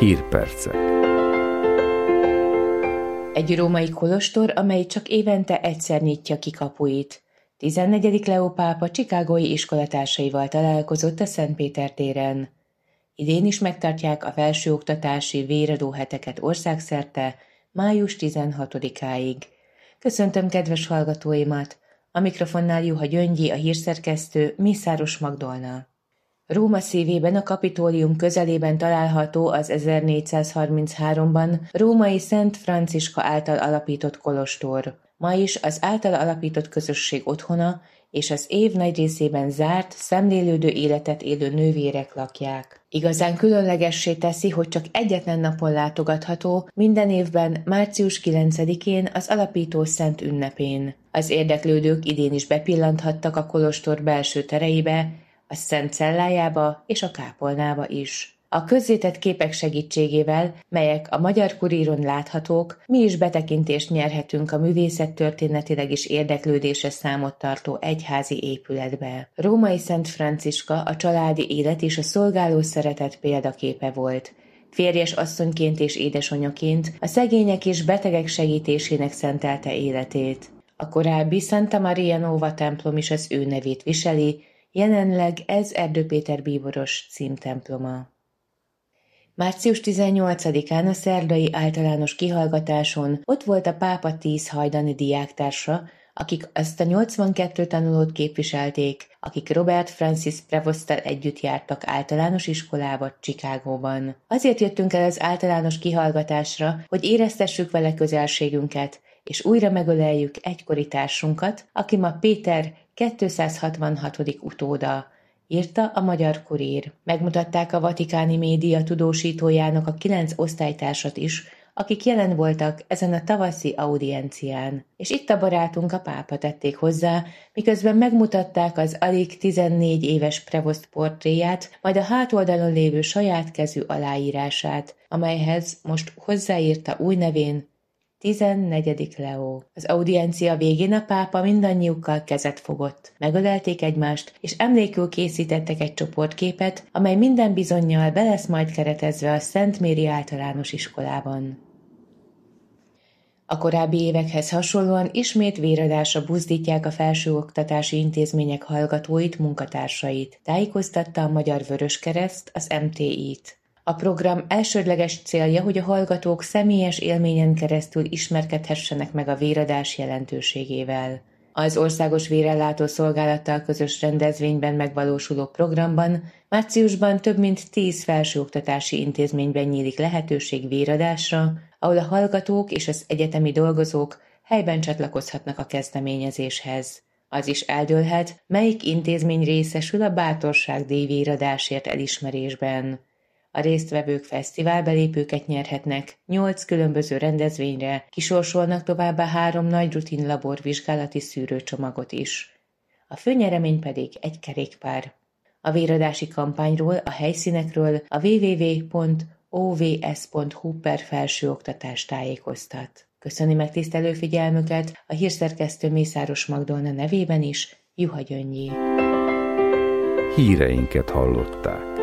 Hírpercek. Egy római kolostor, amely csak évente egyszer nyitja ki kapuit. 14. Leó pápa chicagói iskolatársaival találkozott a Szentpéter téren. Idén is megtartják a felsőoktatási véradó heteket országszerte, május 16-áig. Köszöntöm kedves hallgatóimat! A mikrofonnál Juha Gyöngyi, a hírszerkesztő, Mészáros Magdolna. Róma szívében, a Kapitólium közelében található az 1433-ban római Szent Franciska által alapított kolostor. Ma is az által alapított közösség otthona, és az év nagy részében zárt, szemlélődő életet élő nővérek lakják. Igazán különlegessé teszi, hogy csak egyetlen napon látogatható, minden évben március 9-én, az alapító szent ünnepén. Az érdeklődők idén is bepillanthattak a kolostor belső tereibe, a szent cellájába és a kápolnába is. A közzétett képek segítségével, melyek a Magyar Kuríron láthatók, mi is betekintést nyerhetünk a művészettörténetileg is érdeklődésre számot tartó egyházi épületbe. Római Szent Franciska a családi élet és a szolgáló szeretet példaképe volt. Férjes asszonyként és édesanyjaként a szegények és betegek segítésének szentelte életét. A korábbi Santa Maria Nova templom is az ő nevét viseli, jelenleg ez Erdő Péter bíboros címtemploma. Március 18-án a szerdai általános kihallgatáson ott volt a pápa 10 hajdani diáktársa, akik azt a 82 tanulót képviselték, akik Robert Francis Prevosttal együtt jártak általános iskolába Chicagóban. Azért jöttünk el az általános kihallgatásra, hogy éreztessük vele közelségünket, és újra megöleljük egykori társunkat, aki ma Péter 266. utóda, írta a Magyar Kurír. Megmutatták a vatikáni média tudósítójának a 9 osztálytársat is, akik jelen voltak ezen a tavaszi audiencián. És itt a barátunk, a pápa tették hozzá, miközben megmutatták az alig 14 éves Prevost portréját, majd a hátoldalon lévő saját kezű aláírását, amelyhez most hozzáírta új nevén 14. Leó. Az audiencia végén a pápa mindannyiukkal kezet fogott. Megölelték egymást, és emlékül készítettek egy csoportképet, amely minden bizonnyal be lesz majd keretezve a Szent Méri általános iskolában. A korábbi évekhez hasonlóan ismét véradásra buzdítják a felsőoktatási intézmények hallgatóit, munkatársait, tájékoztatta a Magyar Vöröskereszt, az MTI-t. A program elsődleges célja, hogy a hallgatók személyes élményen keresztül ismerkedhessenek meg a véradás jelentőségével. Az Országos Vérellátó Szolgálattal közös rendezvényben megvalósuló programban márciusban több mint 10 felsőoktatási intézményben nyílik lehetőség véradásra, ahol a hallgatók és az egyetemi dolgozók helyben csatlakozhatnak a kezdeményezéshez. Az is eldőlhet, melyik intézmény részesül a bátorságdíj véradásért elismerésben. A résztvevők fesztiválbelépőket nyerhetnek, 8 különböző rendezvényre, kisorsolnak továbbá 3 nagy rutin laborvizsgálati szűrőcsomagot is. A főnyeremény pedig egy kerékpár. A véradási kampányról, a helyszínekről a www.ovs.hu/felsőoktatás tájékoztat. Köszöni megtisztelő figyelmüket a hírszerkesztő Mészáros Magdolna nevében is, Juha Gyöngyi. Híreinket hallották.